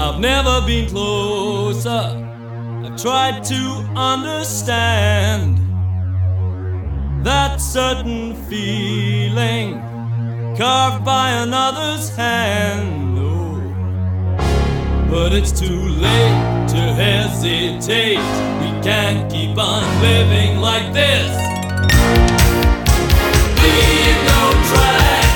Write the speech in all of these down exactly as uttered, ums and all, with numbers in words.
I've never been closer. I've tried to understand that certain feeling carved by another's hand. Oh, but it's too late to hesitate. We can't keep on living like this. Leave no track.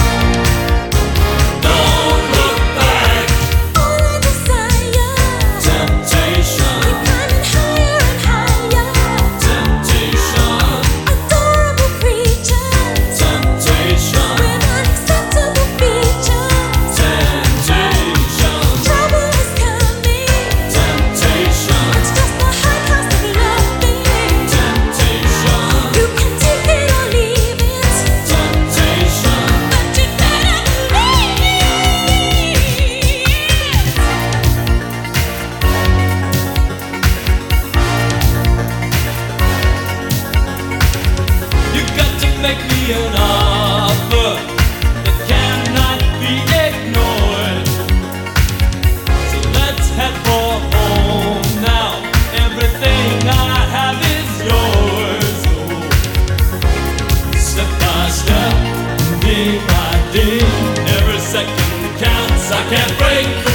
Don't look back. All I desire. Temptation. Keep climbing higher and higher. Temptation. Adorable creatures. Temptation. With unacceptable features. Temptation. Trouble is coming. Temptation. It's just the high cost of loving. Temptation. You can take it or leave it. Temptation. But you better believe. You got to make me an offer that cannot be ignored. So let's head for home now. Everything I have is yours. Oh, step by step, day by day, every second counts. I can't break free.